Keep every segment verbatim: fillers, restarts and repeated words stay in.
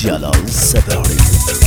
Celal Sepehri.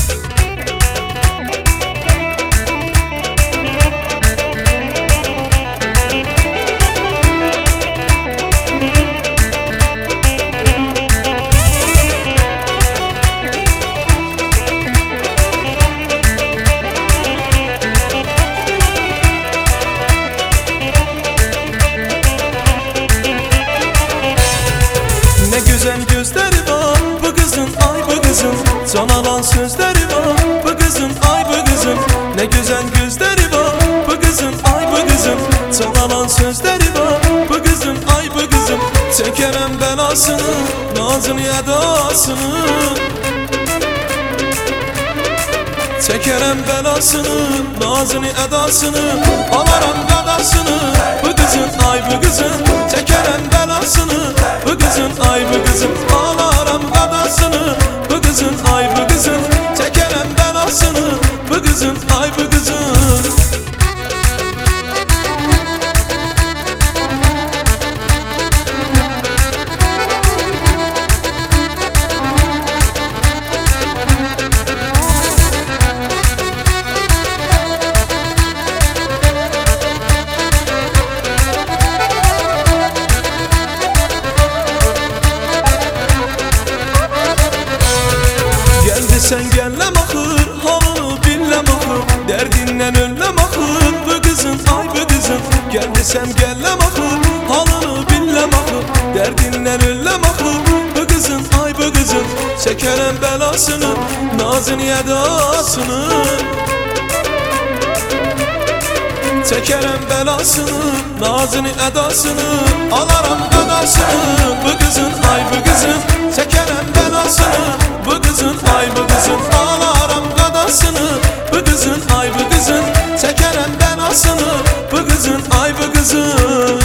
Güzel gözleri var bu kızın, ay bu kızın. Can alan sözleri var bu kızın, ay bu kızın. Ne güzel gözleri var bu kızın, ay bu kızın. Can alan sözleri var bu kızın, ay bu kızın. Çekerem belasını, nazını edasını. Çekerem belasını, nazını edasını. Alaram gadasını bu kızın, ay bu kızın. Çekerem belasını bu kızın, ay bu kızın. Alaram gadasını bu kızın, ay bu kızın. Çekerem belasını bu kızın, ay bu kızın. Sen gellem ahır, halını billem ahır. Derdinden önlem ahır bu kızın, ay bu kızın. Geldi sen gellem ahır, halını billem ahır. Derdinden önlem ahır bu kızın, ay bu kızın. Çekerem belasını, nazını edasını. Çekerem belasını, nazını edasını. Alaram gadasını bu kızın, ay bu kızın. Çekerem belasını bu kızın, ay bu kızın. Alaram gadasını bu kızın, ay bu kızın. Çekerem belasını bu kızın, ay bu kızın.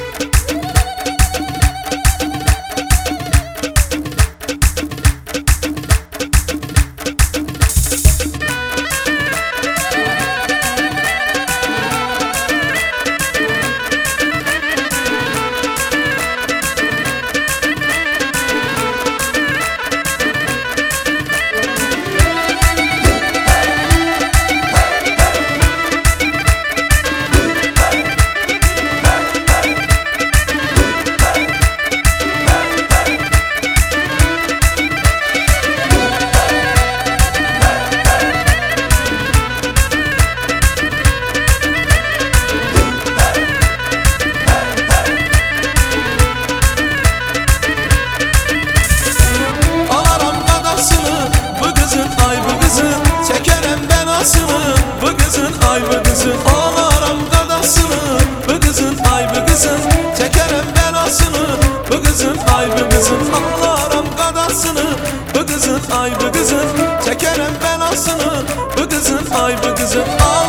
Bu kızın, ay bu kızın. Alaram gadasını bu kızın, ay bu kızın. Çekerem belasını bu kızın, ay bu kızın. Alaram gadasını bu kızın, ay bu kızın. Çekerem belasını bu kızın, ay bu kızın.